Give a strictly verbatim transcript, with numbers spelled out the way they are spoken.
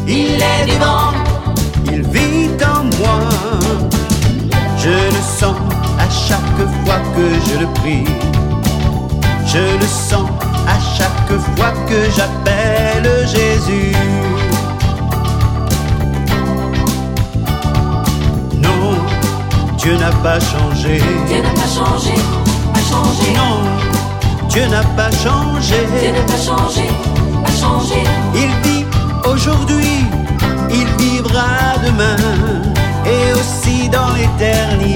il est vivant, il vit en moi. Je le sens à chaque fois que je le prie. Je le sens à chaque fois que j'appelle Jésus. Non, Dieu n'a pas changé. Dieu n'a pas changé, pas changé. Non, Dieu n'a pas changé. Dieu n'a pas changé, pas changé. Il vit aujourd'hui, il vivra demain et aussi dans l'éternité.